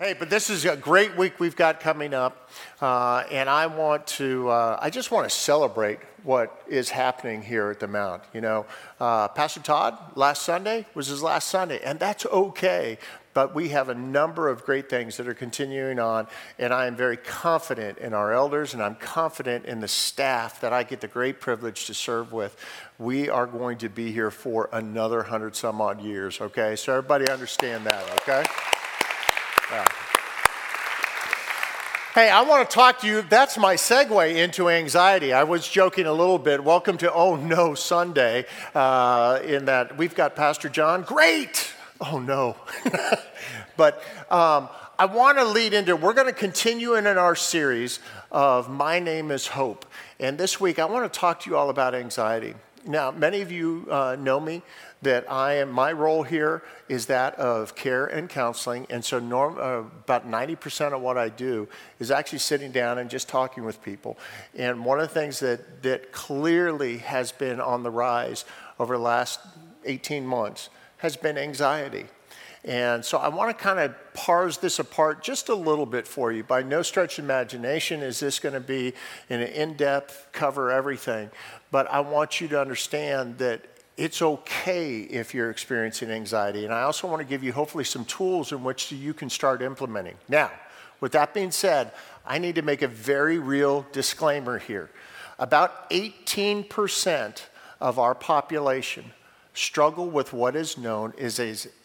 Hey, but this is a great week we've got coming up, and I just want to celebrate what is happening here at the Mount. You know, Pastor Todd, last Sunday was his last Sunday, and that's okay. But we have a number of great things that are continuing on, and I am very confident in our elders, and I'm confident in the staff that I get the great privilege to serve with. We are going to be here for another 100 some odd years, okay? So everybody understand that, okay? Hey, I want to talk to you. That's my segue into anxiety. I was joking a little bit. Welcome to Oh No Sunday, in that we've got Pastor John. Great! Oh no. But I want to lead into, we're going to continue in our series of My Name is Hope. And this week, I want to talk to you all about anxiety. Now, many of you know me, that my role here is that of care and counseling. And so about 90% of what I do is actually sitting down and just talking with people. And one of the things that clearly has been on the rise over the last 18 months has been anxiety. And so I want to kind of parse this apart just a little bit for you. By no stretch of imagination is this going to be an in-depth, cover everything. But I want you to understand that it's okay if you're experiencing anxiety. And I also want to give you hopefully some tools in which you can start implementing. Now, with that being said, I need to make a very real disclaimer here. About 18% of our population struggle with what is known as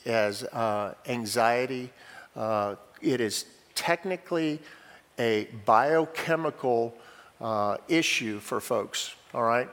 anxiety. It is technically a biochemical issue for folks, all right?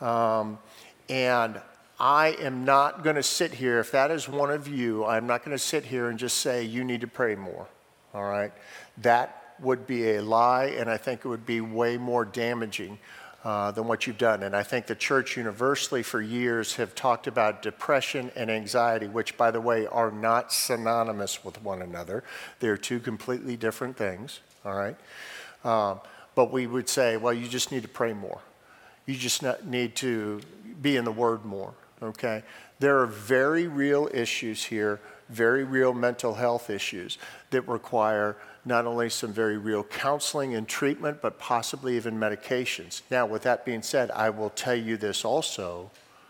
And I am not going to sit here, if that is one of you, I'm not going to sit here and just say, you need to pray more, all right? That would be a lie, and I think it would be way more damaging than what you've done. And I think the church universally for years have talked about depression and anxiety, which, by the way, are not synonymous with one another. They're two completely different things, all right? But we would say, well, you just need to pray more. You just need to be in the Word more, okay? There are very real issues here, very real mental health issues that require not only some very real counseling and treatment, but possibly even medications. Now, with that being said, I will tell you this also,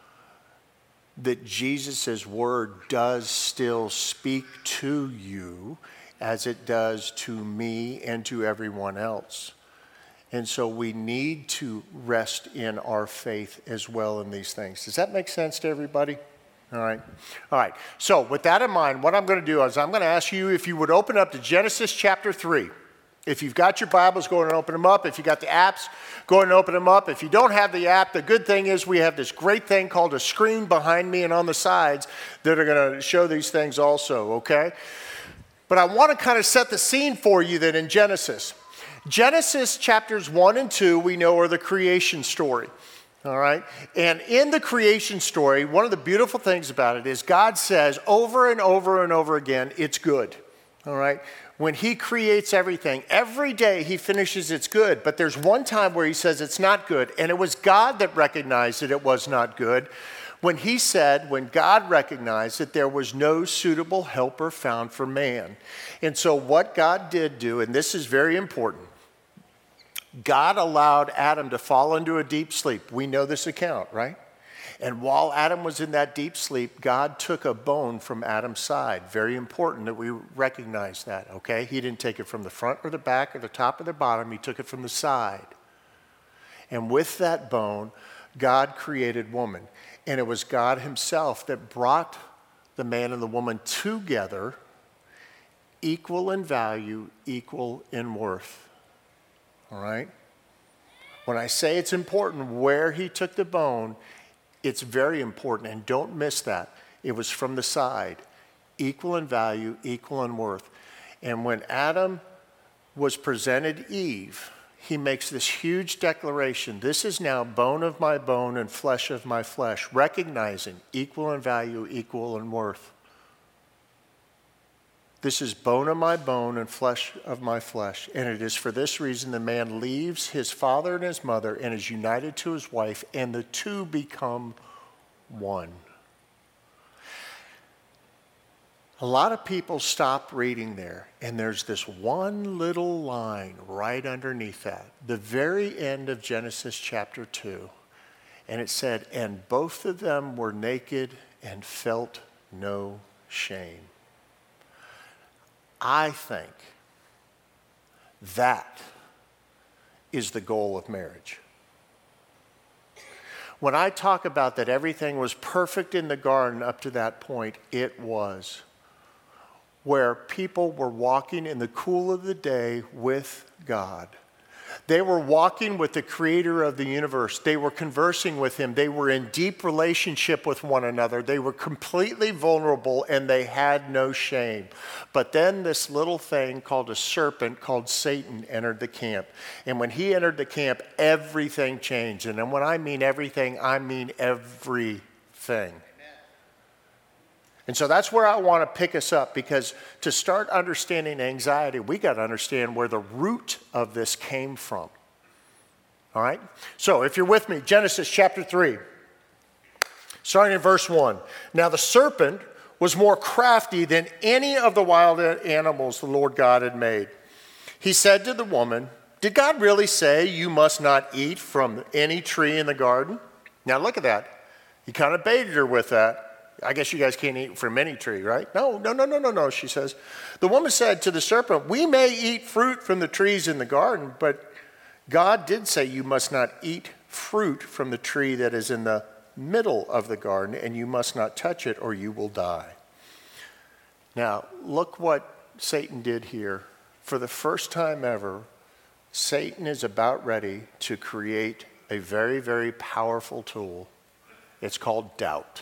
that Jesus' Word does still speak to you as it does to me and to everyone else. And so we need to rest in our faith as well in these things. Does that make sense to everybody? All right. All right. So with that in mind, what I'm going to do is I'm going to ask you if you would open up to Genesis chapter 3. If you've got your Bibles, go and open them up. If you got the apps, go and open them up. If you don't have the app, the good thing is we have this great thing called a screen behind me and on the sides that are going to show these things also, okay? But I want to kind of set the scene for you that in Genesis chapters 1 and 2, we know are the creation story, all right? And in the creation story, one of the beautiful things about it is God says over and over and over again, it's good, all right? When he creates everything, every day he finishes it's good, but there's one time where he says it's not good, and it was God that recognized that it was not good when God recognized that there was no suitable helper found for man. And so what God did do, and this is very important, God allowed Adam to fall into a deep sleep. We know this account, right? And while Adam was in that deep sleep, God took a bone from Adam's side. Very important that we recognize that, okay? He didn't take it from the front or the back or the top or the bottom. He took it from the side. And with that bone, God created woman. And it was God himself that brought the man and the woman together, equal in value, equal in worth. All right? When I say it's important where he took the bone, it's very important, and don't miss that. It was from the side, equal in value, equal in worth. And when Adam was presented Eve, he makes this huge declaration. This is now bone of my bone and flesh of my flesh, recognizing equal in value, equal in worth. This is bone of my bone and flesh of my flesh. And it is for this reason the man leaves his father and his mother and is united to his wife, and the two become one. A lot of people stop reading there, and there's this one little line right underneath that, the very end of Genesis chapter 2. And it said, and both of them were naked and felt no shame. I think that is the goal of marriage. When I talk about that everything was perfect in the garden up to that point, it was. Where people were walking in the cool of the day with God. They were walking with the creator of the universe. They were conversing with him. They were in deep relationship with one another. They were completely vulnerable and they had no shame. But then this little thing called a serpent called Satan entered the camp. And when he entered the camp, everything changed. And when I mean everything, I mean everything. And so that's where I want to pick us up, because to start understanding anxiety, we got to understand where the root of this came from. All right? So if you're with me, Genesis chapter 3, starting in verse 1. Now the serpent was more crafty than any of the wild animals the Lord God had made. He said to the woman, did God really say you must not eat from any tree in the garden? Now look at that. He kind of baited her with that. I guess you guys can't eat from any tree, right? No, she says. The woman said to the serpent, we may eat fruit from the trees in the garden, but God did say you must not eat fruit from the tree that is in the middle of the garden, and you must not touch it or you will die. Now, look what Satan did here. For the first time ever, Satan is about ready to create a very, very powerful tool. It's called doubt.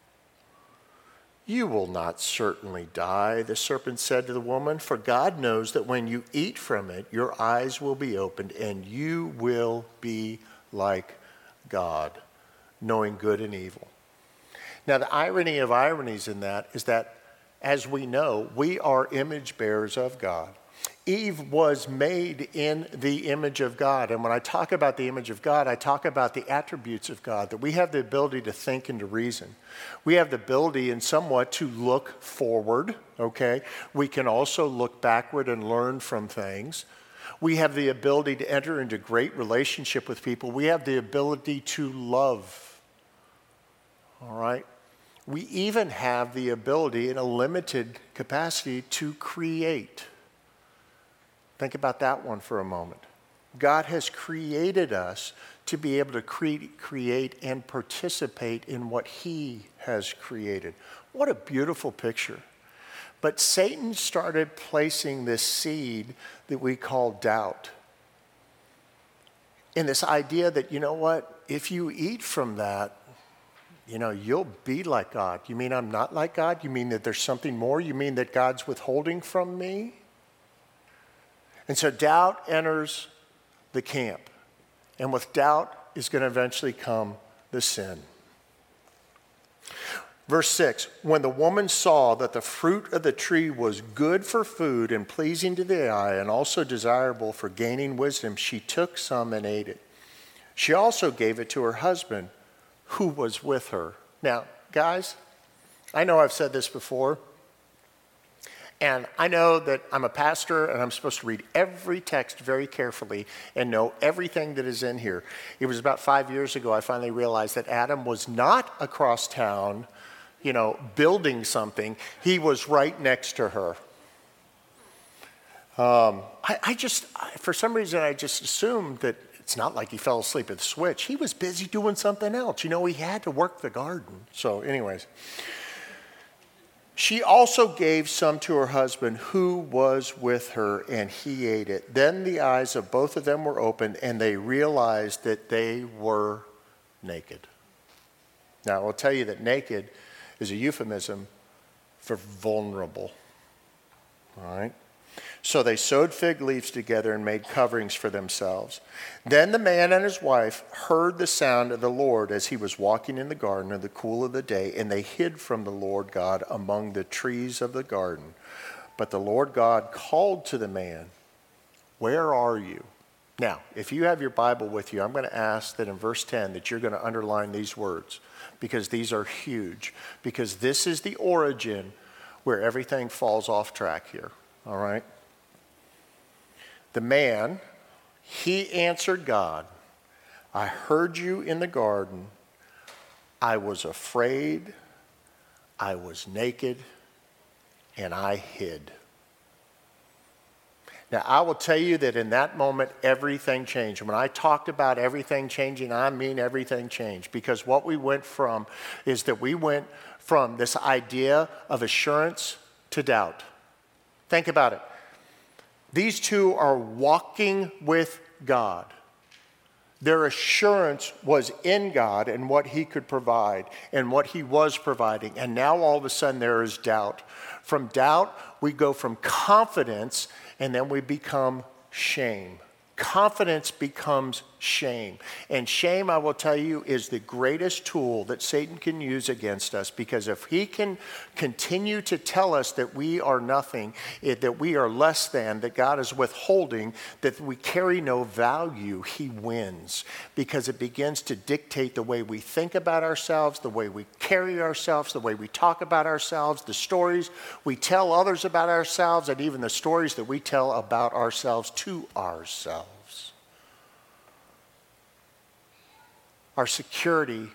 You will not certainly die, the serpent said to the woman, for God knows that when you eat from it, your eyes will be opened and you will be like God, knowing good and evil. Now, the irony of ironies in that is that, as we know, we are image bearers of God. Eve was made in the image of God. And when I talk about the image of God, I talk about the attributes of God, that we have the ability to think and to reason. We have the ability in somewhat to look forward, okay? We can also look backward and learn from things. We have the ability to enter into great relationship with people. We have the ability to love, all right? We even have the ability in a limited capacity to create. Think about that one for a moment. God has created us to be able to create and participate in what he has created. What a beautiful picture. But Satan started placing this seed that we call doubt. And this idea that, you know what, if you eat from that, you know, you'll be like God. You mean I'm not like God? You mean that there's something more? You mean that God's withholding from me? And so doubt enters the camp. And with doubt is going to eventually come the sin. Verse 6, when the woman saw that the fruit of the tree was good for food and pleasing to the eye and also desirable for gaining wisdom, she took some and ate it. She also gave it to her husband, who was with her. Now, guys, I know I've said this before. And I know that I'm a pastor and I'm supposed to read every text very carefully and know everything that is in here. It was about 5 years ago I finally realized that Adam was not across town, you know, building something. He was right next to her. For some reason, I just assumed that it's not like he fell asleep at the switch. He was busy doing something else. You know, he had to work the garden. So anyways. She also gave some to her husband who was with her, and he ate it. Then the eyes of both of them were opened, and they realized that they were naked. Now, I'll tell you that naked is a euphemism for vulnerable. All right? So they sewed fig leaves together and made coverings for themselves. Then the man and his wife heard the sound of the Lord as he was walking in the garden in the cool of the day, and they hid from the Lord God among the trees of the garden. But the Lord God called to the man, "Where are you?" Now, if you have your Bible with you, I'm going to ask that in verse 10 that you're going to underline these words, because these are huge, because this is the origin where everything falls off track here, all right? The man, he answered God, I heard you in the garden. I was afraid, I was naked, and I hid. Now, I will tell you that in that moment, everything changed. When I talked about everything changing, I mean everything changed. Because what we went from is that we went from this idea of assurance to doubt. Think about it. These two are walking with God. Their assurance was in God and what he could provide and what he was providing. And now all of a sudden there is doubt. From doubt, we go from confidence and then we become shame. Confidence becomes shame. And shame, I will tell you, is the greatest tool that Satan can use against us, because if he can continue to tell us that we are nothing, that we are less than, that God is withholding, that we carry no value, he wins, because it begins to dictate the way we think about ourselves, the way we carry ourselves, the way we talk about ourselves, the stories we tell others about ourselves, and even the stories that we tell about ourselves to ourselves. Our security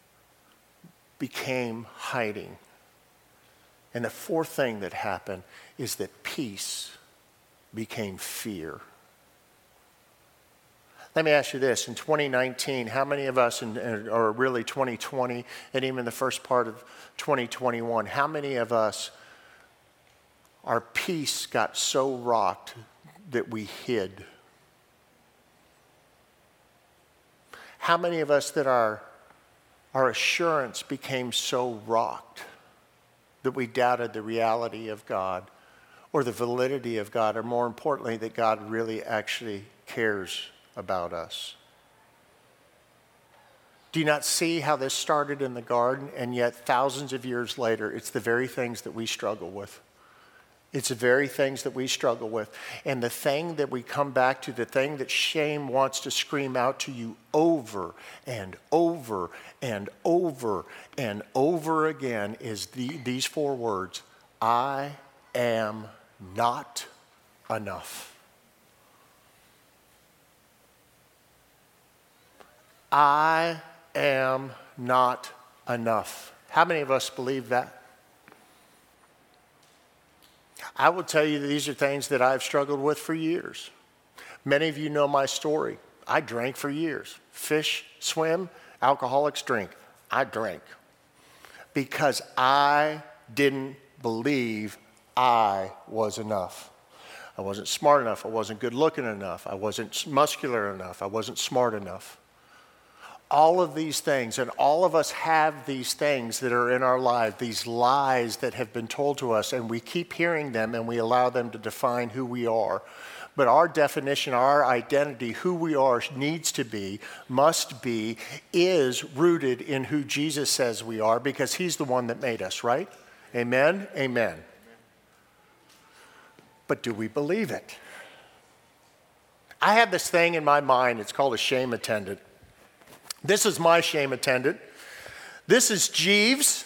became hiding. And the fourth thing that happened is that peace became fear. Let me ask you this. In 2019, how many of us, or really 2020, and even the first part of 2021, how many of us, our peace got so rocked that we hid? How many of us that our assurance became so rocked that we doubted the reality of God or the validity of God, or more importantly, that God really actually cares about us? Do you not see how this started in the garden, and yet thousands of years later, it's the very things that we struggle with? It's the very things that we struggle with. And the thing that we come back to, the thing that shame wants to scream out to you over and over and over and over again is these four words: I am not enough. I am not enough. How many of us believe that? I will tell you that these are things that I've struggled with for years. Many of you know my story. I drank for years. Fish, swim, alcoholics drink. I drank because I didn't believe I was enough. I wasn't smart enough. I wasn't good looking enough. I wasn't muscular enough. I wasn't smart enough. All of these things, and all of us have these things that are in our life, these lies that have been told to us, and we keep hearing them and we allow them to define who we are. But our definition, our identity, who we are, needs to be, must be, is rooted in who Jesus says we are, because he's the one that made us, right? Amen? Amen. But do we believe it? I have this thing in my mind, it's called a shame attendant. This is my shame attendant. This is Jeeves.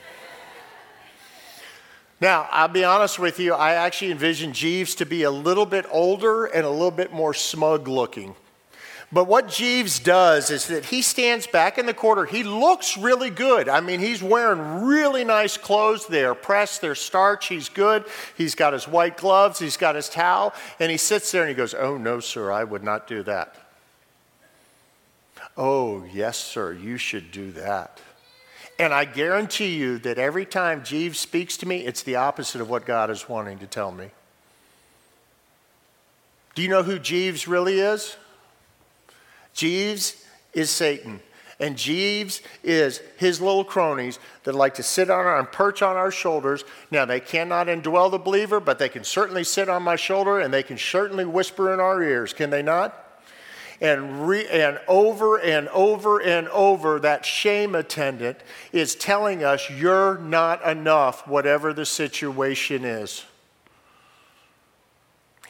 Now, I'll be honest with you, I actually envision Jeeves to be a little bit older and a little bit more smug looking. But what Jeeves does is that he stands back in the corner. He looks really good. I mean, he's wearing really nice clothes. They're pressed, they're starched. He's good. He's got his white gloves. He's got his towel. And he sits there and he goes, "Oh, no, sir, I would not do that." "Oh, yes, sir, you should do that." And I guarantee you that every time Jeeves speaks to me, it's the opposite of what God is wanting to tell me. Do you know who Jeeves really is? Jeeves is Satan. And Jeeves is his little cronies that like to sit on and perch on our shoulders. Now, they cannot indwell the believer, but they can certainly sit on my shoulder and they can certainly whisper in our ears, can they not? And over and over and over, that shame attendant is telling us you're not enough, whatever the situation is.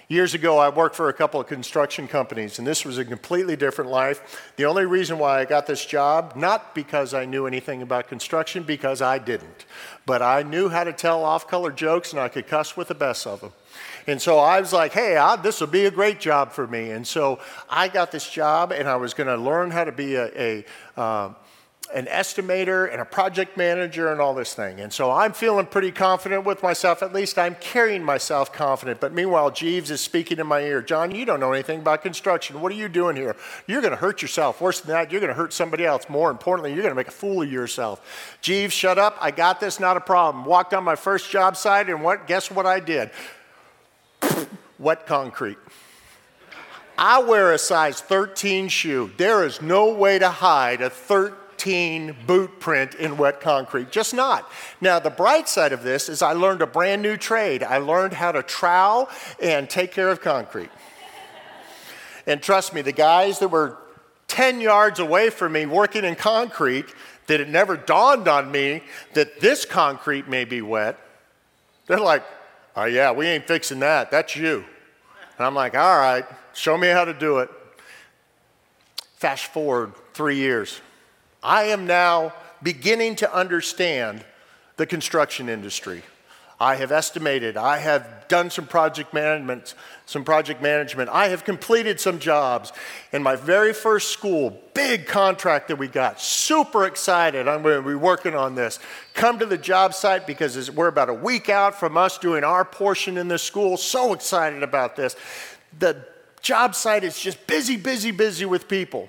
Years ago, I worked for a couple of construction companies, and this was a completely different life. The only reason why I got this job, not because I knew anything about construction, because I didn't. But I knew how to tell off-color jokes, and I could cuss with the best of them. And so I was like, hey, this will be a great job for me. And so I got this job, and I was going to learn how to be an estimator and a project manager and all this thing. And so I'm feeling pretty confident with myself. At least I'm carrying myself confident. But meanwhile, Jeeves is speaking in my ear. John, you don't know anything about construction. What are you doing here? You're going to hurt yourself. Worse than that, you're going to hurt somebody else. More importantly, you're going to make a fool of yourself. Jeeves, shut up. I got this. Not a problem. Walked on my first job site, and guess what I did? Wet concrete. I wear a size 13 shoe. There is no way to hide a 13 boot print in wet concrete, just not. Now, the bright side of this is I learned a brand new trade. I learned how to trowel and take care of concrete. And trust me, the guys that were 10 yards away from me working in concrete, that it never dawned on me that this concrete may be wet, they're like, oh yeah, we ain't fixing that, that's you. And I'm like, all right, show me how to do it. Fast forward 3 years. I am now beginning to understand the construction industry. I have estimated, I have done some project management. I have completed some jobs. And my very first school, big contract that we got, super excited. I'm going to be working on this. Come to the job site because we're about a week out from us doing our portion in this school. So excited about this. The job site is just busy with people.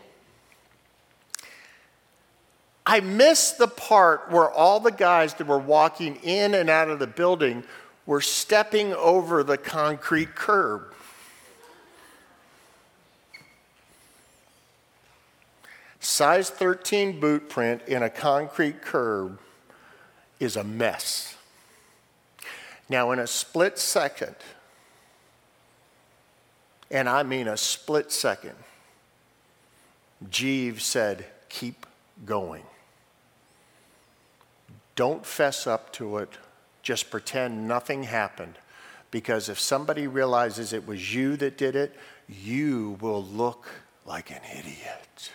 I missed the part where all the guys that were walking in and out of the building were stepping over the concrete curb. Size 13 boot print in a concrete curb is a mess. Now, in a split second, and I mean a split second, Jeeves said, keep going. Don't fess up to it. Just pretend nothing happened. Because if somebody realizes it was you that did it, you will look like an idiot.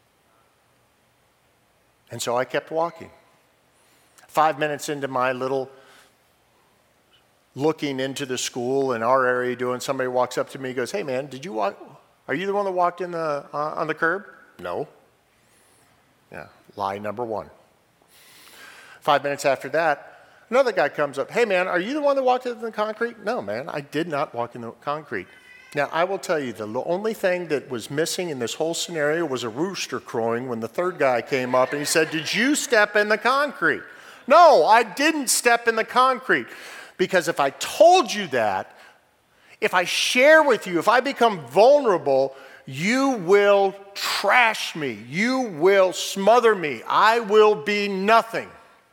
And so I kept walking. 5 minutes into my little looking into the school in our area doing, somebody walks up to me and goes, hey man, did you walk? Are you the one that walked in on the curb? No. Yeah, lie number one. 5 minutes after that, another guy comes up. Hey, man, are you the one that walked in the concrete? No, man, I did not walk in the concrete. Now, I will tell you, the only thing that was missing in this whole scenario was a rooster crowing when the third guy came up and he said, did you step in the concrete? No, I didn't step in the concrete. Because if I told you that, if I share with you, if I become vulnerable, you will trash me. You will smother me. I will be nothing.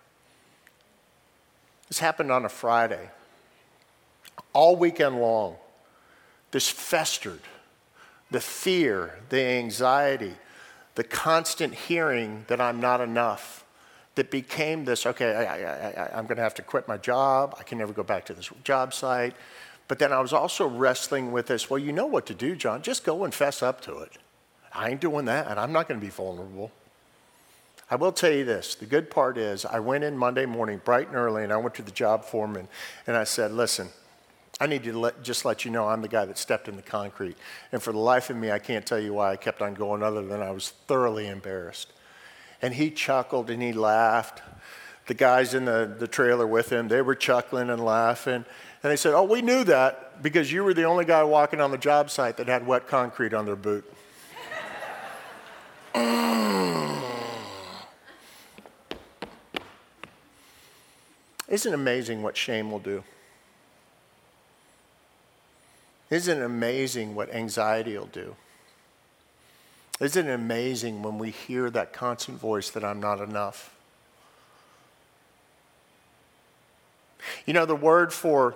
This happened on a Friday. All weekend long, this festered. The fear, the anxiety, the constant hearing that I'm not enough, that became this, okay, I'm going to have to quit my job. I can never go back to this job site. But then I was also wrestling with this, well, you know what to do, John. Just go and fess up to it. I ain't doing that, and I'm not going to be vulnerable. I will tell you this. The good part is I went in Monday morning bright and early, and I went to the job foreman, and I said, listen, I need to just let you know I'm the guy that stepped in the concrete. And for the life of me, I can't tell you why I kept on going other than I was thoroughly embarrassed. And he chuckled and he laughed. The guys in the trailer with him, they were chuckling and laughing. And they said, oh, we knew that because you were the only guy walking on the job site that had wet concrete on their boot. Isn't it amazing what shame will do? Isn't it amazing what anxiety will do? Isn't it amazing when we hear that constant voice that I'm not enough? You know, the word for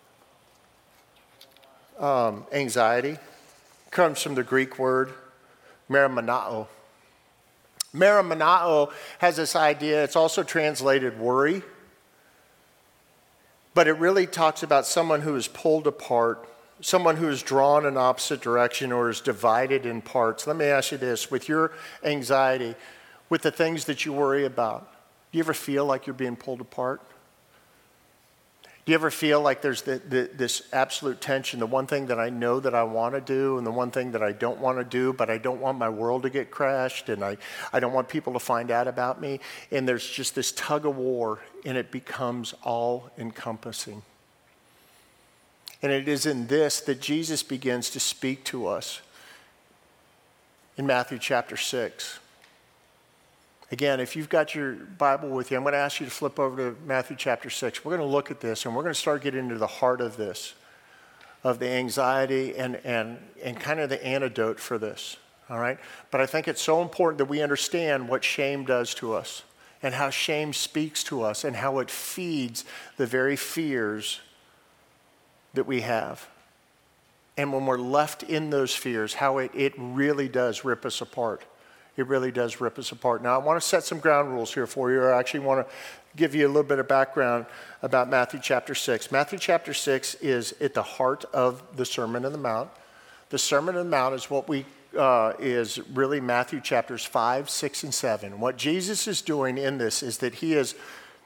anxiety comes from the Greek word merimnao. Merimnao has this idea, it's also translated worry, but it really talks about someone who is pulled apart someone who is drawn in opposite direction or is divided in parts, let me ask you this. With your anxiety, with the things that you worry about, do you ever feel like you're being pulled apart? Do you ever feel like there's this absolute tension, the one thing that I know that I want to do and the one thing that I don't want to do, but I don't want my world to get crashed and I don't want people to find out about me, and there's just this tug of war and it becomes all-encompassing. And it is in this that Jesus begins to speak to us in Matthew chapter 6. Again, if you've got your Bible with you, I'm going to ask you to flip over to Matthew chapter 6. We're going to look at this, and we're going to start getting into the heart of this, of the anxiety and kind of the antidote for this, all right? But I think it's so important that we understand what shame does to us and how shame speaks to us and how it feeds the very fears that we have. And when we're left in those fears, how it really does rip us apart. It really does rip us apart. Now, I want to set some ground rules here for you. I actually want to give you a little bit of background about Matthew chapter 6. Matthew chapter 6 is at the heart of the Sermon on the Mount. The Sermon on the Mount is what is really Matthew chapters 5, 6, and 7. What Jesus is doing in this is that he is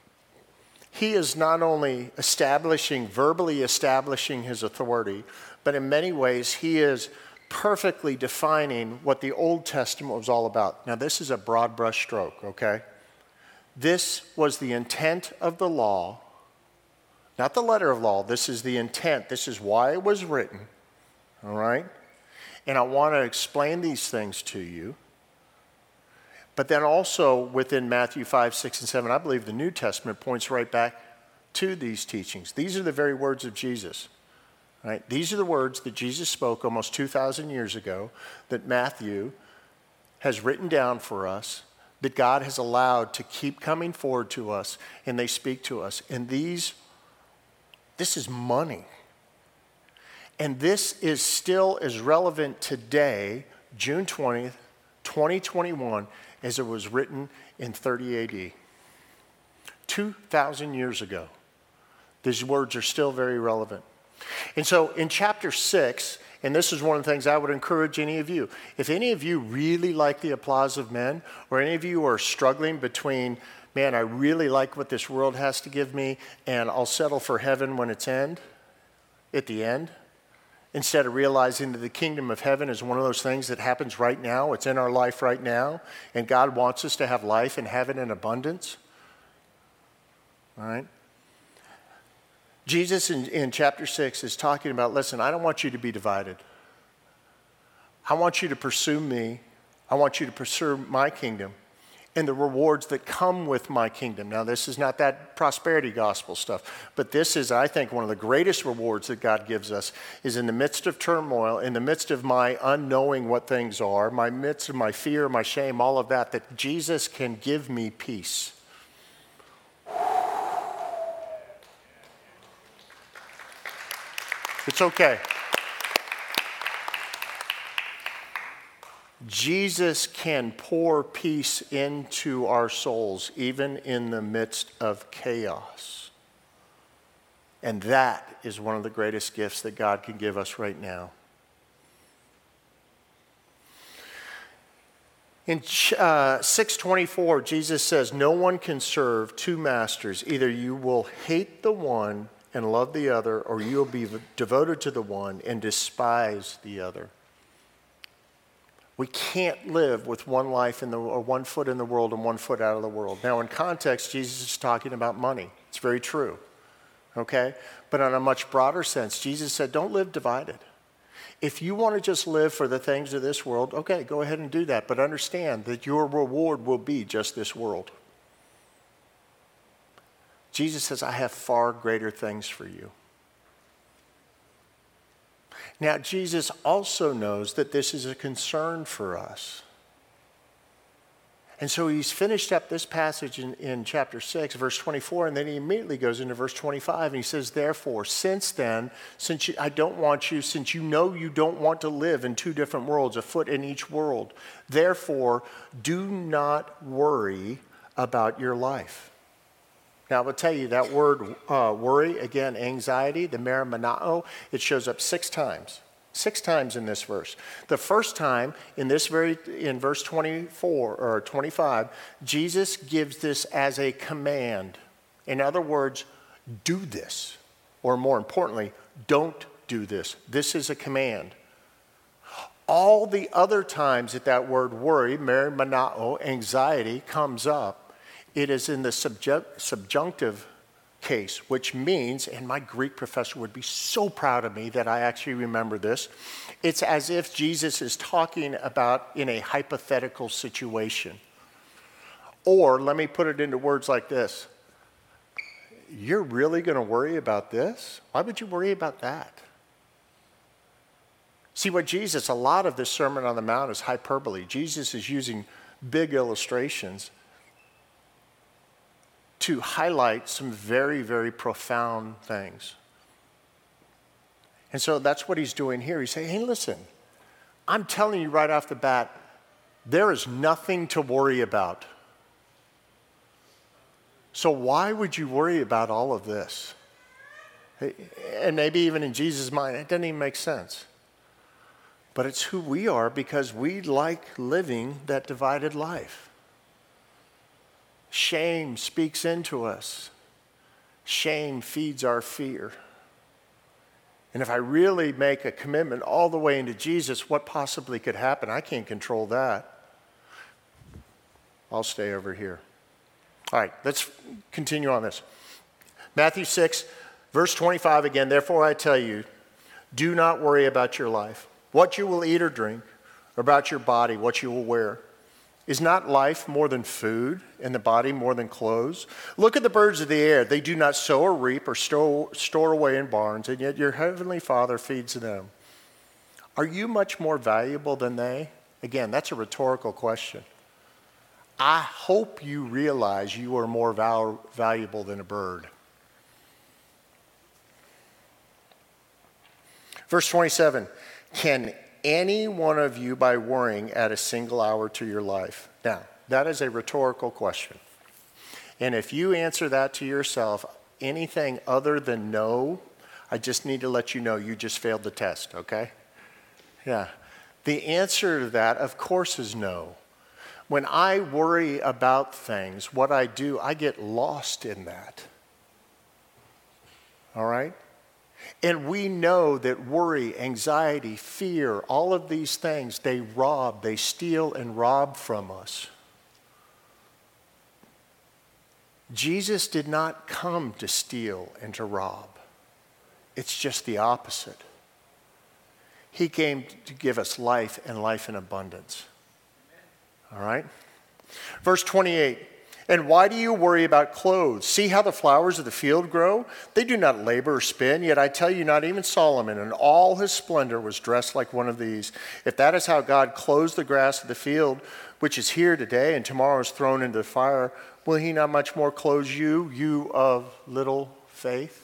not only verbally establishing his authority, but in many ways he is perfectly defining what the Old Testament was all about. Now, this is a broad brush stroke, okay? This was the intent of the law, not the letter of law. This is the intent. This is why it was written, all right? And I want to explain these things to you. But then also within Matthew 5, 6, and 7, I believe the New Testament points right back to these teachings. These are the very words of Jesus. Right? These are the words that Jesus spoke almost 2,000 years ago that Matthew has written down for us, that God has allowed to keep coming forward to us, and they speak to us. And this is money. And this is still as relevant today, June 20th, 2021, as it was written in 30 AD. 2,000 years ago. These words are still very relevant. And so in chapter 6, and this is one of the things I would encourage any of you, if any of you really like the applause of men, or any of you are struggling between, man, I really like what this world has to give me, and I'll settle for heaven when it's at the end, instead of realizing that the kingdom of heaven is one of those things that happens right now, it's in our life right now, and God wants us to have life and have it in abundance. All right? Jesus in chapter 6 is talking about, listen, I don't want you to be divided. I want you to pursue me. I want you to pursue my kingdom and the rewards that come with my kingdom. Now, this is not that prosperity gospel stuff, but this is, I think, one of the greatest rewards that God gives us is in the midst of turmoil, in the midst of my unknowing what things are, my midst of my fear, my shame, all of that Jesus can give me peace. It's okay. Jesus can pour peace into our souls, even in the midst of chaos. And that is one of the greatest gifts that God can give us right now. In 6:24, Jesus says, no one can serve two masters. Either you will hate the one and love the other, or you'll be devoted to the one and despise the other. We can't live with one life or 1 foot in the world and 1 foot out of the world. Now, in context, Jesus is talking about money. It's very true, okay? But on a much broader sense, Jesus said, don't live divided. If you want to just live for the things of this world, okay, go ahead and do that. But understand that your reward will be just this world. Jesus says, I have far greater things for you. Now, Jesus also knows that this is a concern for us. And so he's finished up this passage in chapter 6, verse 24, and then he immediately goes into verse 25, and he says, therefore, since I don't want you, since you know you don't want to live in two different worlds, a foot in each world, therefore, do not worry about your life. Now, I will tell you that word worry, again, anxiety, the meramanao, it shows up 6 times. 6 times in this verse. The first time in verse 24 or 25, Jesus gives this as a command. In other words, do this. Or more importantly, don't do this. This is a command. All the other times that word worry, meramanao, anxiety, comes up, it is in the subjunctive case, which means, and my Greek professor would be so proud of me that I actually remember this, it's as if Jesus is talking about in a hypothetical situation. Or, let me put it into words like this. You're really going to worry about this? Why would you worry about that? See, a lot of this Sermon on the Mount is hyperbole. Jesus is using big illustrations to highlight some very, very profound things. And so that's what he's doing here. He's saying, hey, listen, I'm telling you right off the bat, there is nothing to worry about. So why would you worry about all of this? And maybe even in Jesus' mind, it doesn't even make sense. But it's who we are because we like living that divided life. Shame speaks into us. Shame feeds our fear. And if I really make a commitment all the way into Jesus, what possibly could happen? I can't control that. I'll stay over here. All right, let's continue on this. Matthew 6, verse 25 again, therefore I tell you, do not worry about your life, what you will eat or drink, or about your body, what you will wear. Is not life more than food, and the body more than clothes? Look at the birds of the air. They do not sow or reap or store away in barns, and yet your heavenly Father feeds them. Are you much more valuable than they? Again, that's a rhetorical question. I hope you realize you are more valuable than a bird. Verse 27, can any one of you by worrying add a single hour to your life? Now, that is a rhetorical question. And if you answer that to yourself, anything other than no, I just need to let you know you just failed the test, okay? Yeah. The answer to that, of course, is no. When I worry about things, what I do, I get lost in that. All right? And we know that worry, anxiety, fear, all of these things, they steal and rob from us. Jesus did not come to steal and to rob. It's just the opposite. He came to give us life and life in abundance. All right? Verse 28. And why do you worry about clothes? See how the flowers of the field grow? They do not labor or spin, yet I tell you, not even Solomon in all his splendor was dressed like one of these. If that is how God clothes the grass of the field, which is here today and tomorrow is thrown into the fire, will he not much more clothe you, you of little faith?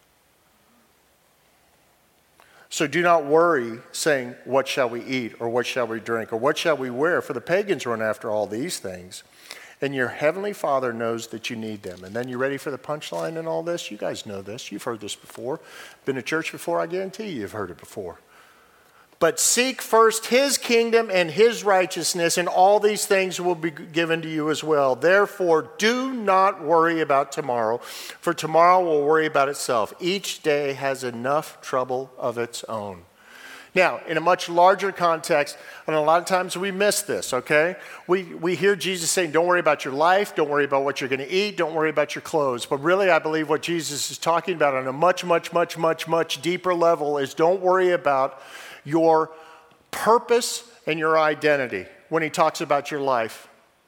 So do not worry, saying, what shall we eat, or what shall we drink, or what shall we wear? For the pagans run after all these things. And your heavenly Father knows that you need them. And then you ready for the punchline and all this? You guys know this. You've heard this before. Been to church before? I guarantee you've heard it before. But seek first his kingdom and his righteousness, and all these things will be given to you as well. Therefore, do not worry about tomorrow, for tomorrow will worry about itself. Each day has enough trouble of its own. Now, in a much larger context, and a lot of times we miss this, okay? We hear Jesus saying, don't worry about your life, don't worry about what you're going to eat, don't worry about your clothes. But really, I believe what Jesus is talking about on a much, much, much, much, much deeper level is don't worry about your purpose and your identity when he talks about your life.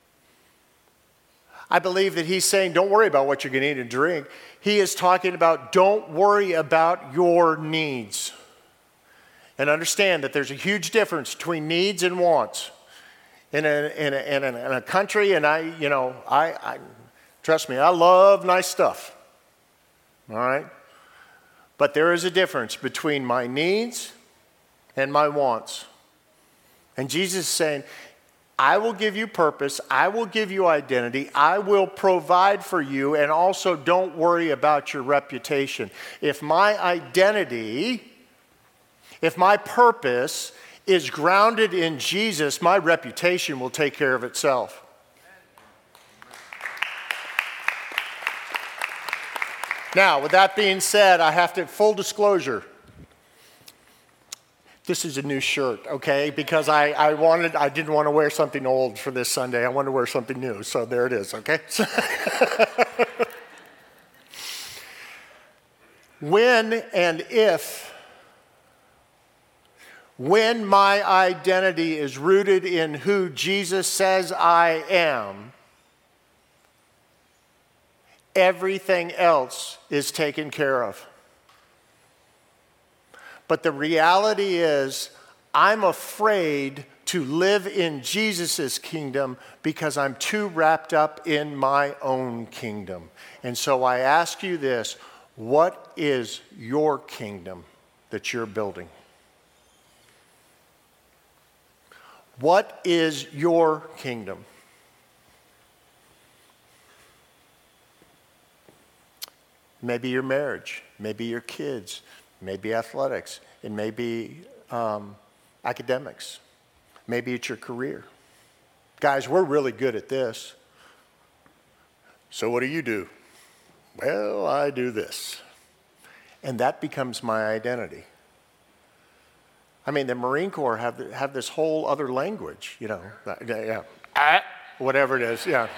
I believe that he's saying, don't worry about what you're going to eat and drink. He is talking about, don't worry about your needs. And understand that there's a huge difference between needs and wants. In a country, and I trust me, I love nice stuff. All right? But there is a difference between my needs and my wants. And Jesus is saying, I will give you purpose. I will give you identity. I will provide for you. And also, don't worry about your reputation. If my identity, if my purpose is grounded in Jesus, my reputation will take care of itself. Now, with that being said, I have to, full disclosure, this is a new shirt, okay? Because I didn't want to wear something old for this Sunday. I wanted to wear something new, so there it is, okay? When my identity is rooted in who Jesus says I am, everything else is taken care of. But the reality is, I'm afraid to live in Jesus' kingdom because I'm too wrapped up in my own kingdom. And so I ask you this, what is your kingdom that you're building? What is your kingdom? Maybe your marriage, maybe your kids, maybe athletics, it may be academics, maybe it's your career. Guys, we're really good at this. So what do? Well, I do this. And that becomes my identity. I mean, the Marine Corps have this whole other language, you know. Yeah. Whatever it is, yeah.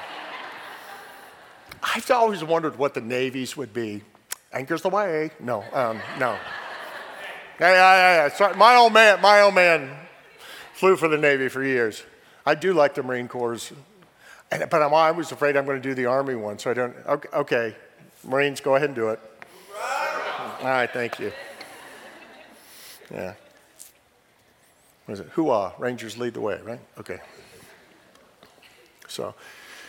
I've always wondered what the Navy's would be. Anchors the way. No. Yeah. Sorry, my old man flew for the Navy for years. I do like the Marine Corps, but I'm always afraid I'm going to do the Army one, so I don't. Okay, Marines, go ahead and do it. All right, thank you. Yeah. What is it? Hoo-ah, Rangers lead the way, right? Okay. So.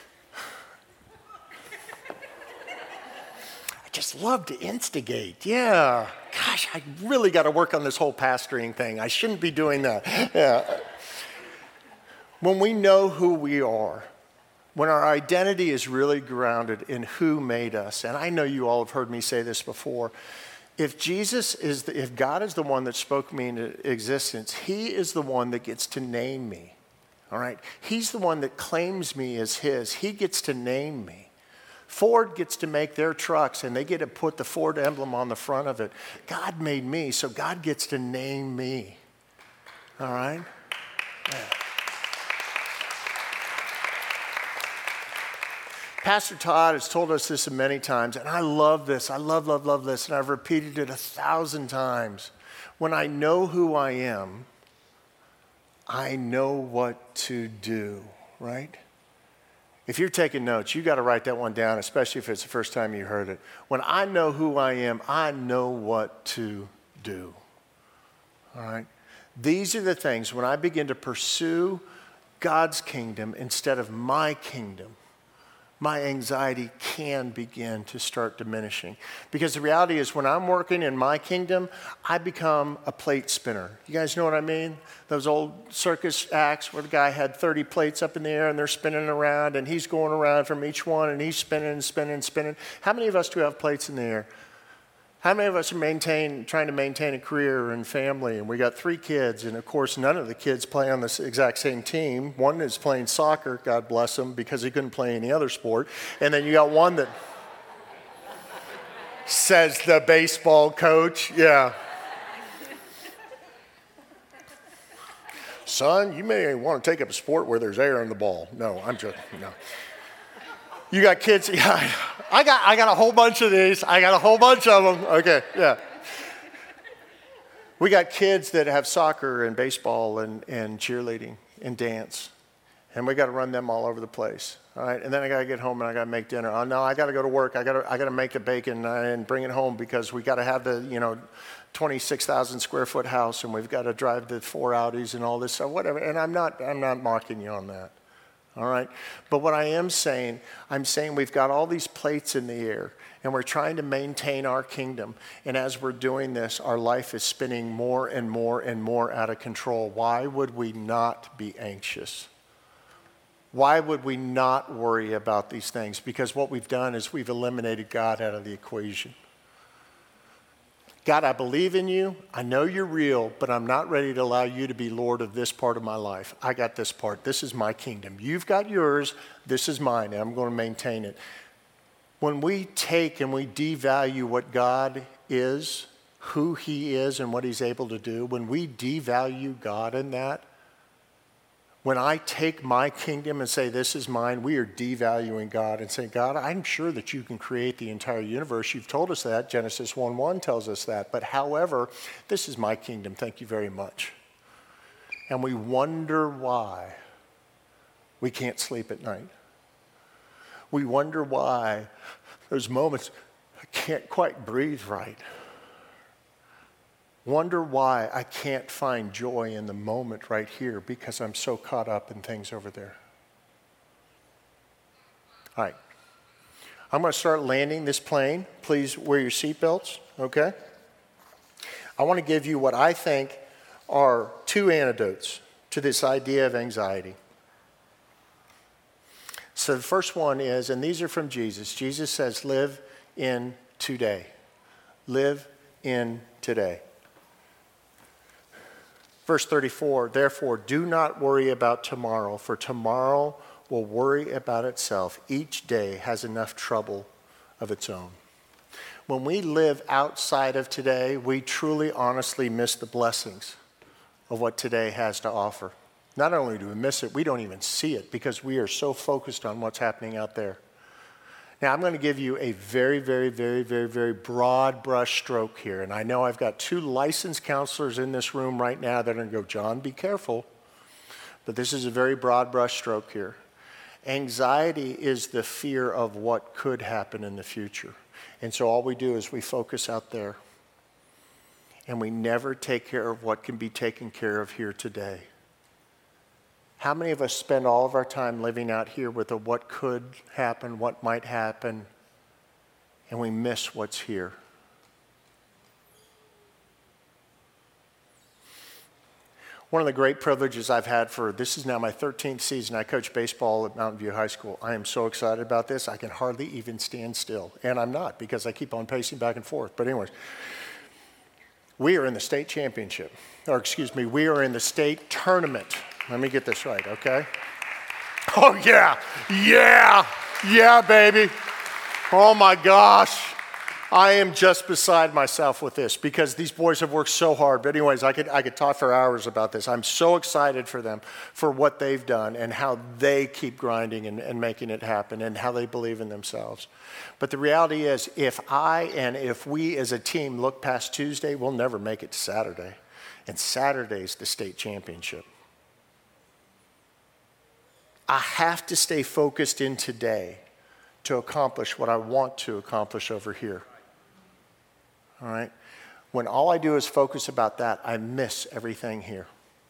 I just love to instigate. Yeah. Gosh, I really got to work on this whole pastoring thing. I shouldn't be doing that. Yeah. When we know who we are, when our identity is really grounded in who made us, and I know you all have heard me say this before, if God is the one that spoke me into existence, he is the one that gets to name me. All right? He's the one that claims me as his. He gets to name me. Ford gets to make their trucks, and they get to put the Ford emblem on the front of it. God made me, so God gets to name me. All right? Yeah. Pastor Todd has told us this many times, and I love this. I love this, and I've repeated it 1,000 times. When I know who I am, I know what to do, right? If you're taking notes, you got to write that one down, especially if it's the first time you heard it. When I know who I am, I know what to do. All right? These are the things, when I begin to pursue God's kingdom instead of my kingdom, my anxiety can begin to start diminishing. Because the reality is, when I'm working in my kingdom, I become a plate spinner. You guys know what I mean? Those old circus acts where the guy had 30 plates up in the air and they're spinning around and he's going around from each one and he's spinning and spinning and spinning. How many of us do have plates in the air? How many of us are trying to maintain a career and family? And we got 3 kids, and of course, none of the kids play on the exact same team. One is playing soccer, God bless him, because he couldn't play any other sport. And then you got one that says the baseball coach, yeah. Son, you may want to take up a sport where there's air in the ball. No, I'm joking, no. You got kids, yeah, I got a whole bunch of these. I got a whole bunch of them. Okay, yeah. We got kids that have soccer and baseball and cheerleading and dance. And we got to run them all over the place. All right, and then I got to get home and I got to make dinner. Oh no, I got to go to work. I got to make the bacon and bring it home because we got to have the 26,000 square foot house and we've got to drive the 4 Audis and all this stuff, whatever. And I'm not mocking you on that. All right? But what I am saying, I'm saying we've got all these plates in the air and we're trying to maintain our kingdom. And as we're doing this, our life is spinning more and more and more out of control. Why would we not be anxious? Why would we not worry about these things? Because what we've done is we've eliminated God out of the equation. God, I believe in you. I know you're real, but I'm not ready to allow you to be Lord of this part of my life. I got this part. This is my kingdom. You've got yours. This is mine, and I'm going to maintain it. When we take and we devalue what God is, who he is, and what he's able to do, when we devalue God in that, when I take my kingdom and say, this is mine, we are devaluing God and saying, God, I'm sure that you can create the entire universe. You've told us that. Genesis 1:1 tells us that. But however, this is my kingdom. Thank you very much. And we wonder why we can't sleep at night. We wonder why there's moments I can't quite breathe right. Wonder why I can't find joy in the moment right here because I'm so caught up in things over there. All right. I'm going to start landing this plane. Please wear your seatbelts, okay? I want to give you what I think are two antidotes to this idea of anxiety. So the first one is, and these are from Jesus. Jesus says, live in today. Live in today. Verse 34, therefore, do not worry about tomorrow, for tomorrow will worry about itself. Each day has enough trouble of its own. When we live outside of today, we truly, honestly miss the blessings of what today has to offer. Not only do we miss it, we don't even see it because we are so focused on what's happening out there. Now, I'm going to give you a very, very, very, very, very broad brush stroke here. And I know I've got two licensed counselors in this room right now that are going to go, John, be careful. But this is a very broad brush stroke here. Anxiety is the fear of what could happen in the future. And so all we do is we focus out there. And we never take care of what can be taken care of here today. How many of us spend all of our time living out here with a what could happen, what might happen, and we miss what's here? One of the great privileges I've had this is now my 13th season. I coach baseball at Mountain View High School. I am so excited about this. I can hardly even stand still. And I'm not because I keep on pacing back and forth. But anyways, we are in the state championship. We are in the state tournament. Let me get this right, okay? Oh, yeah, baby. Oh, my gosh. I am just beside myself with this because these boys have worked so hard. But anyways, I could talk for hours about this. I'm so excited for them, for what they've done and how they keep grinding and making it happen and how they believe in themselves. But the reality is, if we as a team look past Tuesday, we'll never make it to Saturday. And Saturday's the state championship. I have to stay focused in today to accomplish what I want to accomplish over here. All right? When all I do is focus about that, I miss everything here.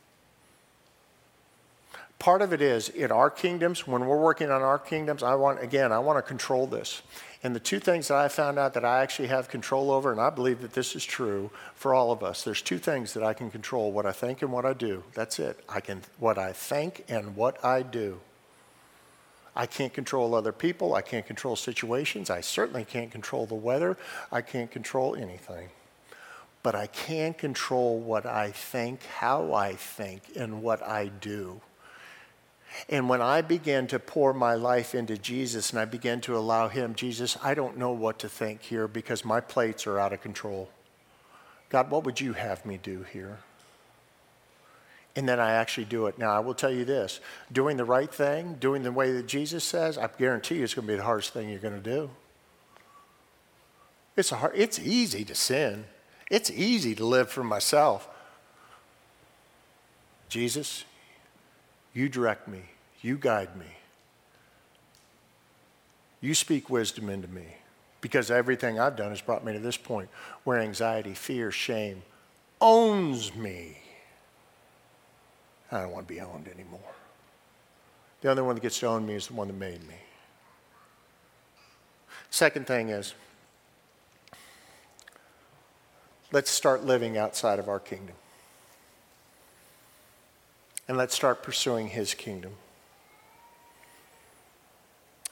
Part of it is in our kingdoms, when we're working on our kingdoms, I want to control this. And the two things that I found out that I actually have control over, and I believe that this is true for all of us, there's two things that I can control, what I think and what I do. That's it. What I think and what I do. I can't control other people. I can't control situations. I certainly can't control the weather. I can't control anything. But I can control what I think, how I think, and what I do. And when I began to pour my life into Jesus and I began to allow him, Jesus, I don't know what to think here because my plates are out of control. God, what would you have me do here? And then I actually do it. Now, I will tell you this. Doing the right thing, doing the way that Jesus says, I guarantee you it's going to be the hardest thing you're going to do. It's easy to sin. It's easy to live for myself. Jesus, you direct me. You guide me. You speak wisdom into me. Because everything I've done has brought me to this point where anxiety, fear, shame owns me. I don't want to be owned anymore. The only one that gets to own me is the one that made me. Second thing is, let's start living outside of our kingdom. And let's start pursuing his kingdom.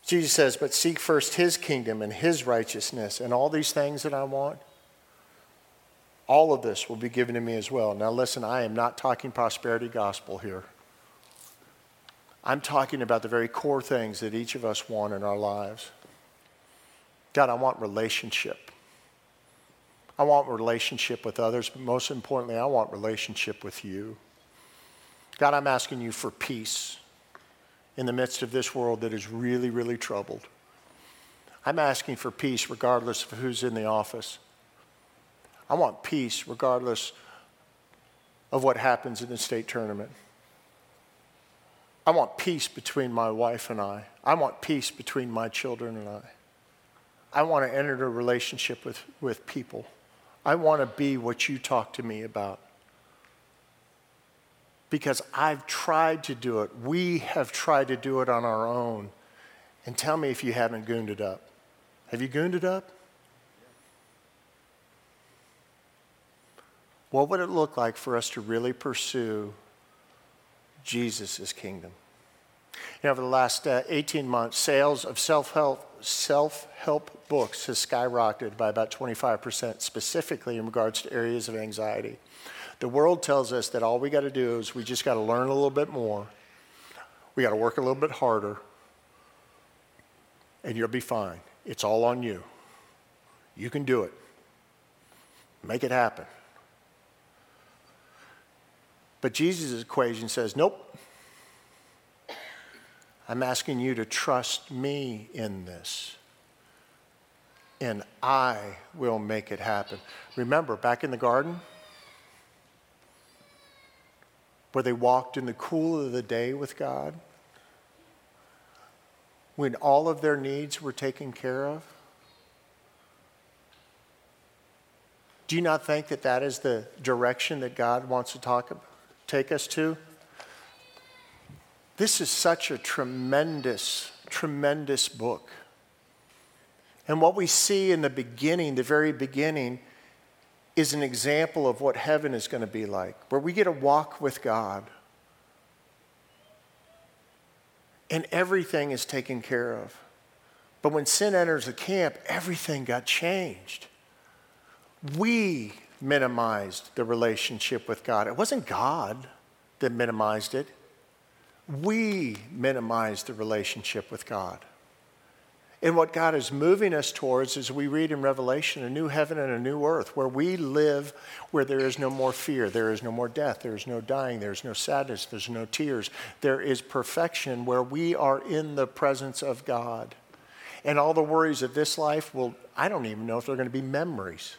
Jesus says, but seek first his kingdom and his righteousness, and all these things that I want, all of this will be given to me as well. Now listen, I am not talking prosperity gospel here. I'm talking about the very core things that each of us want in our lives. God, I want relationship. I want relationship with others, but most importantly, I want relationship with you. God, I'm asking you for peace in the midst of this world that is really, really troubled. I'm asking for peace regardless of who's in the office. I want peace regardless of what happens in the state tournament. I want peace between my wife and I. I want peace between my children and I. I want to enter a relationship with people. I want to be what you talk to me about. Because I've tried to do it. We have tried to do it on our own. And tell me if you haven't gooned it up. Have you gooned it up? What would it look like for us to really pursue Jesus' kingdom? You know, over the last 18 months, sales of self-help books has skyrocketed by about 25%, specifically in regards to areas of anxiety. The world tells us that all we got to do is we just got to learn a little bit more. We got to work a little bit harder, and you'll be fine. It's all on you. You can do it. Make it happen. But Jesus' equation says, nope. I'm asking you to trust me in this, and I will make it happen. Remember, back in the garden, where they walked in the cool of the day with God, when all of their needs were taken care of? Do you not think that that is the direction that God wants to take us to? This is such a tremendous, tremendous book. And what we see in the beginning, the very beginning, is an example of what heaven is going to be like, where we get to walk with God. And everything is taken care of. But when sin enters the camp, everything got changed. We minimized the relationship with God. It wasn't God that minimized it. We minimized the relationship with God. And what God is moving us towards, as we read in Revelation, a new heaven and a new earth, where we live, where there is no more fear, there is no more death, there is no dying, there is no sadness, there's no tears. There is perfection where we are in the presence of God. And all the worries of this life, I don't even know if they're going to be memories.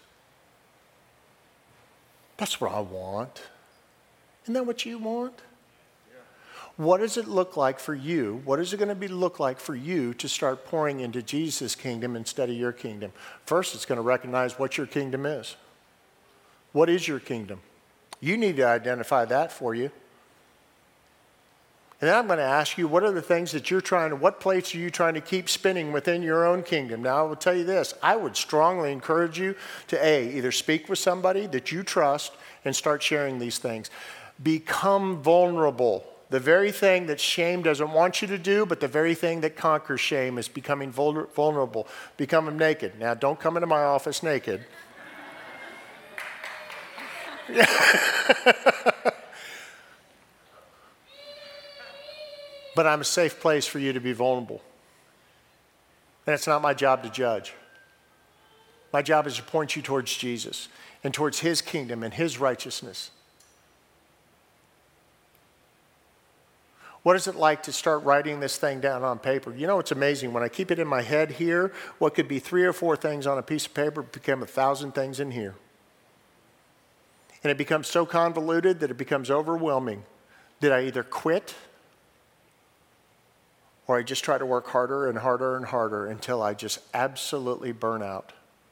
That's what I want. Isn't that what you want? What does it look like for you? What is it going to look like for you to start pouring into Jesus' kingdom instead of your kingdom? First, it's going to recognize what your kingdom is. What is your kingdom? You need to identify that for you. And then I'm going to ask you, what are the things that what plates are you trying to keep spinning within your own kingdom? Now, I will tell you this. I would strongly encourage you to either speak with somebody that you trust and start sharing these things. Become vulnerable. The very thing that shame doesn't want you to do, but the very thing that conquers shame is becoming vulnerable, becoming naked. Now, don't come into my office naked. But I'm a safe place for you to be vulnerable. And it's not my job to judge. My job is to point you towards Jesus and towards his kingdom and his righteousness. What is it like to start writing this thing down on paper? You know, it's amazing. When I keep it in my head here, what could be 3 or 4 things on a piece of paper become 1,000 things in here. And it becomes so convoluted that it becomes overwhelming. Did I either quit or I just try to work harder and harder and harder until I just absolutely burn out?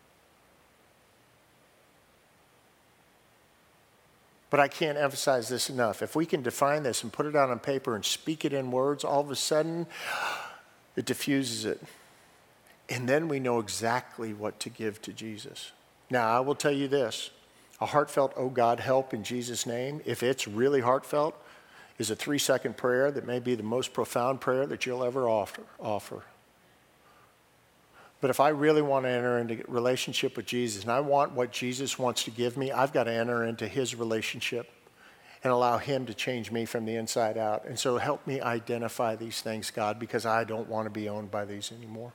But I can't emphasize this enough. If we can define this and put it out on paper and speak it in words, all of a sudden, it diffuses it. And then we know exactly what to give to Jesus. Now, I will tell you this. A heartfelt, oh God, help in Jesus' name, if it's really heartfelt, is a 3-second prayer that may be the most profound prayer that you'll ever offer. But if I really want to enter into a relationship with Jesus and I want what Jesus wants to give me, I've got to enter into his relationship and allow him to change me from the inside out. And so help me identify these things, God, because I don't want to be owned by these anymore.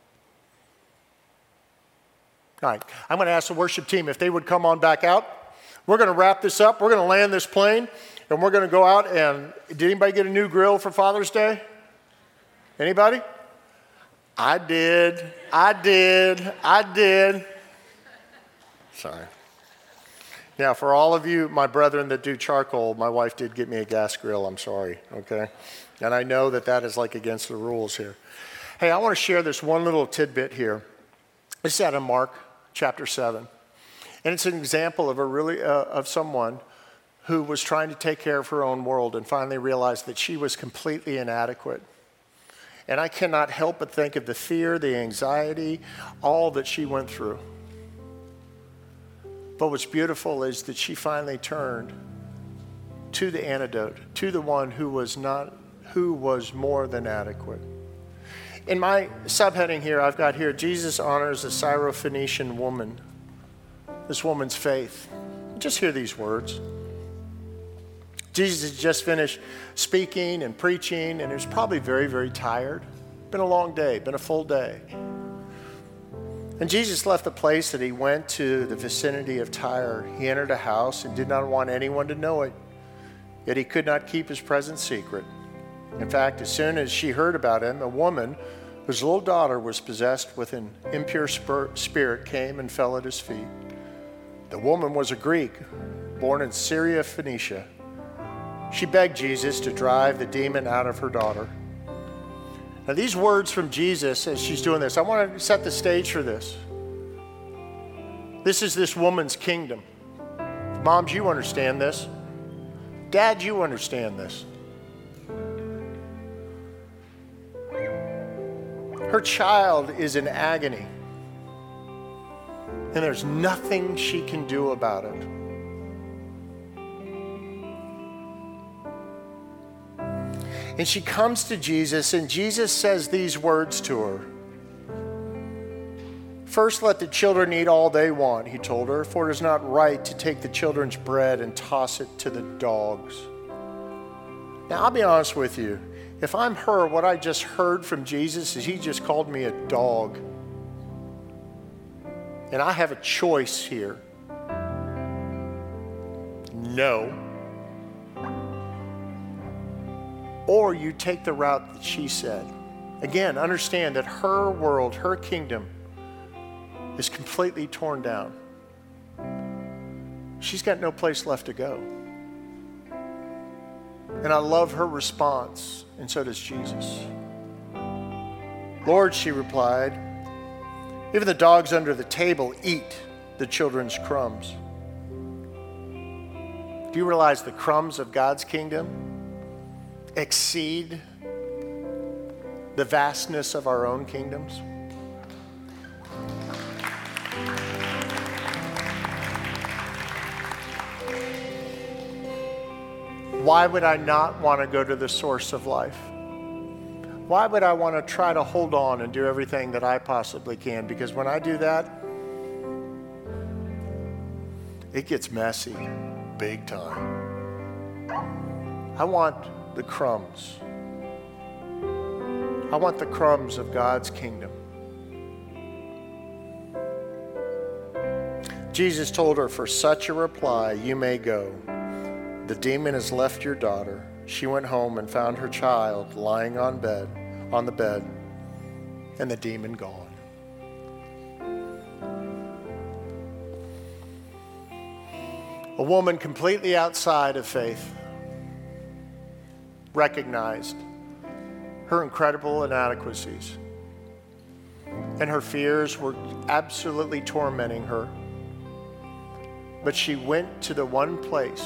All right, I'm going to ask the worship team if they would come on back out. We're going to wrap this up. We're going to land this plane, and we're going to go out and, did anybody get a new grill for Father's Day? Anybody? I did. Sorry. Now, for all of you, my brethren that do charcoal, my wife did get me a gas grill. I'm sorry, okay? And I know that that is like against the rules here. Hey, I want to share this one little tidbit here. This is out of Mark chapter 7. And it's an example of of someone who was trying to take care of her own world and finally realized that she was completely inadequate. And I cannot help but think of the fear, the anxiety, all that she went through. But what's beautiful is that she finally turned to the antidote, to the one who was more than adequate. In my subheading here, I've got here, Jesus honors a Syrophoenician woman, this woman's faith. Just hear these words. Jesus had just finished speaking and preaching, and he was probably very, very tired. Been a long day, been a full day. And Jesus left the place that he went to the vicinity of Tyre. He entered a house and did not want anyone to know it, yet he could not keep his presence secret. In fact, as soon as she heard about him, a woman whose little daughter was possessed with an impure spirit came and fell at his feet. The woman was a Greek, born in Syria, Phoenicia. She begged Jesus to drive the demon out of her daughter. Now, these words from Jesus as she's doing this, I want to set the stage for this. This is this woman's kingdom. Moms, you understand this. Dad, you understand this. Her child is in agony, and there's nothing she can do about it. And she comes to Jesus, and Jesus says these words to her. First, let the children eat all they want, he told her, for it is not right to take the children's bread and toss it to the dogs. Now, I'll be honest with you. If I'm her, what I just heard from Jesus is he just called me a dog. And I have a choice here. No. Or you take the route that she said. Again, understand that her world, her kingdom, is completely torn down. She's got no place left to go. And I love her response, and so does Jesus. Lord, she replied, even the dogs under the table eat the children's crumbs. Do you realize the crumbs of God's kingdom exceed the vastness of our own kingdoms? Why would I not want to go to the source of life? Why would I want to try to hold on and do everything that I possibly can? Because when I do that, it gets messy, big time. I want the crumbs. I want the crumbs of God's kingdom. Jesus told her, for such a reply, you may go. The demon has left your daughter. She went home and found her child lying on the bed, and the demon gone. A woman completely outside of faith recognized her incredible inadequacies, and her fears were absolutely tormenting her. But she went to the one place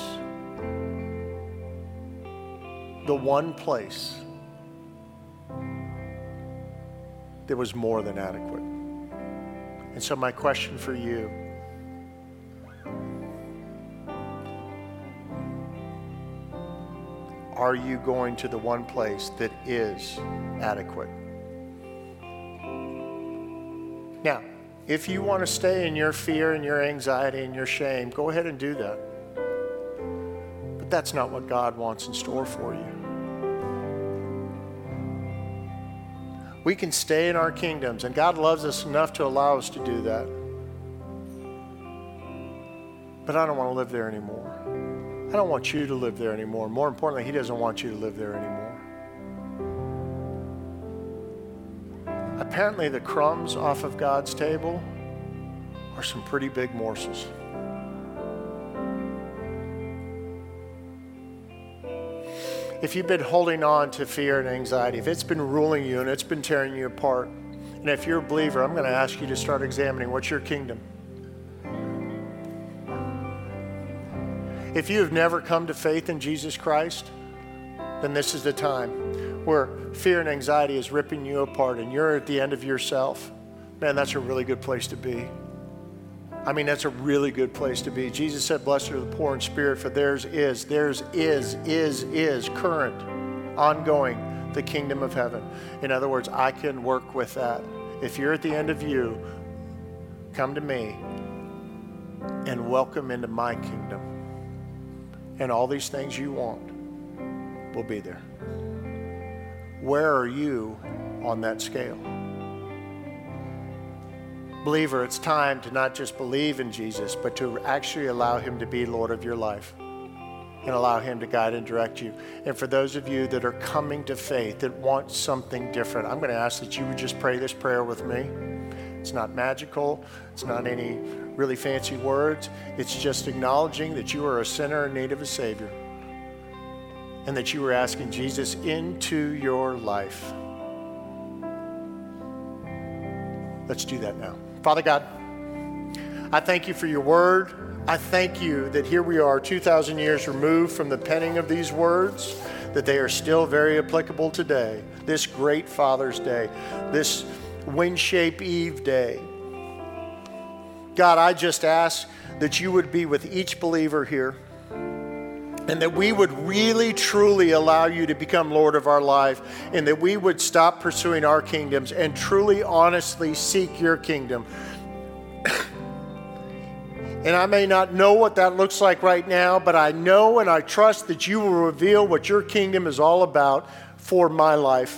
that was more than adequate. And so my question for you, are you going to the one place that is adequate? Now, if you want to stay in your fear and your anxiety and your shame, go ahead and do that. But that's not what God wants in store for you. We can stay in our kingdoms, and God loves us enough to allow us to do that. But I don't want to live there anymore. I don't want you to live there anymore. More importantly, He doesn't want you to live there anymore. Apparently, the crumbs off of God's table are some pretty big morsels. If you've been holding on to fear and anxiety, if it's been ruling you and it's been tearing you apart, and if you're a believer, I'm going to ask you to start examining what's your kingdom. If you have never come to faith in Jesus Christ, then this is the time where fear and anxiety is ripping you apart and you're at the end of yourself. Man, that's a really good place to be. I mean, that's a really good place to be. Jesus said, blessed are the poor in spirit, for theirs is current, ongoing, the kingdom of heaven. In other words, I can work with that. If you're at the end of you, come to me and welcome into my kingdom. And all these things you want will be there. Where are you on that scale? Believer, it's time to not just believe in Jesus, but to actually allow Him to be Lord of your life and allow Him to guide and direct you. And for those of you that are coming to faith, that want something different, I'm going to ask that you would just pray this prayer with me. It's not magical. It's not any really fancy words. It's just acknowledging that you are a sinner in need of a Savior and that you are asking Jesus into your life. Let's do that now. Father God, I thank you for your word. I thank you that here we are 2,000 years removed from the penning of these words, that they are still very applicable today, this great Father's Day, this Windshape Eve day. God, I just ask that you would be with each believer here and that we would really, truly allow you to become Lord of our life and that we would stop pursuing our kingdoms and truly, honestly seek your kingdom. And I may not know what that looks like right now, but I know and I trust that you will reveal what your kingdom is all about for my life.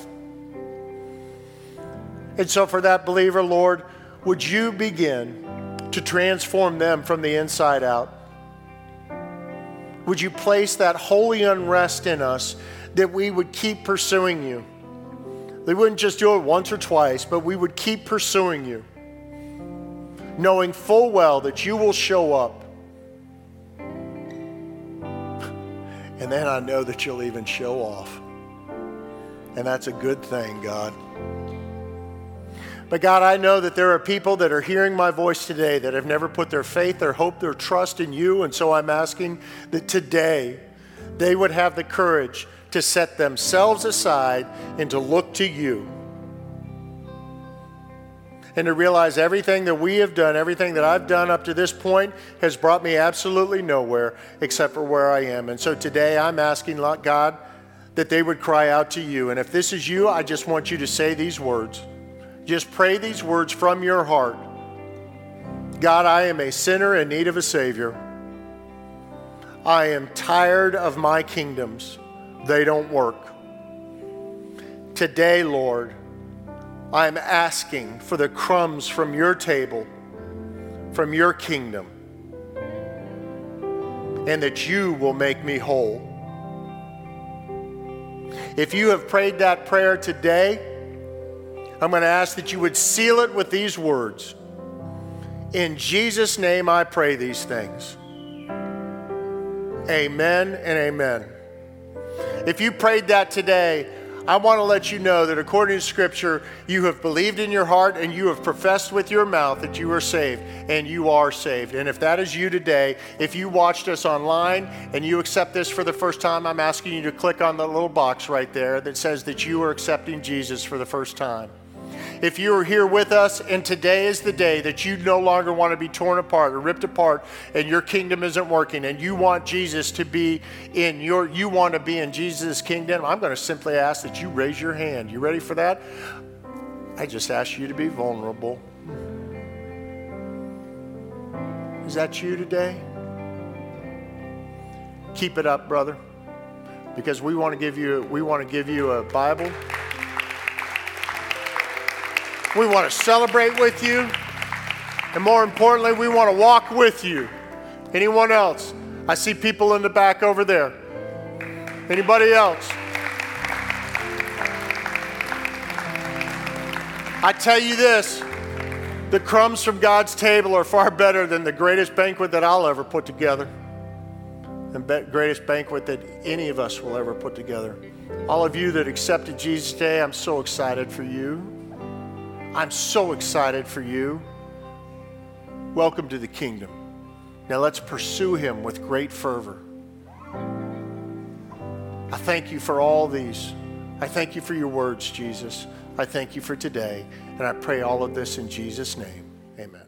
And so for that believer, Lord, would you begin to transform them from the inside out? Would you place that holy unrest in us that we would keep pursuing you? We wouldn't just do it once or twice, but we would keep pursuing you, knowing full well that you will show up. And then I know that you'll even show off. And that's a good thing, God. But God, I know that there are people that are hearing my voice today that have never put their faith, their hope, their trust in you. And so I'm asking that today they would have the courage to set themselves aside and to look to you. And to realize everything that we have done, everything that I've done up to this point has brought me absolutely nowhere except for where I am. And so today I'm asking, God, that they would cry out to you. And if this is you, I just want you to say these words. Just pray these words from your heart. God, I am a sinner in need of a Savior. I am tired of my kingdoms. They don't work. Today, Lord, I'm asking for the crumbs from your table, from your kingdom, and that you will make me whole. If you have prayed that prayer today, I'm going to ask that you would seal it with these words. In Jesus' name I pray these things. Amen and amen. If you prayed that today, I want to let you know that according to Scripture, you have believed in your heart and you have professed with your mouth that you are saved, and you are saved. And if that is you today, if you watched us online and you accept this for the first time, I'm asking you to click on the little box right there that says that you are accepting Jesus for the first time. If you are here with us and today is the day that you no longer want to be torn apart or ripped apart and your kingdom isn't working and you want Jesus to be you want to be in Jesus' kingdom, I'm going to simply ask that you raise your hand. You ready for that? I just ask you to be vulnerable. Is that you today? Keep it up, brother, because we want to give you a Bible. We want to celebrate with you. And more importantly, we want to walk with you. Anyone else? I see people in the back over there. Anybody else? I tell you this, the crumbs from God's table are far better than the greatest banquet that I'll ever put together. The greatest banquet that any of us will ever put together. All of you that accepted Jesus today, I'm so excited for you. I'm so excited for you. Welcome to the kingdom. Now let's pursue him with great fervor. I thank you for all these. I thank you for your words, Jesus. I thank you for today. And I pray all of this in Jesus' name. Amen.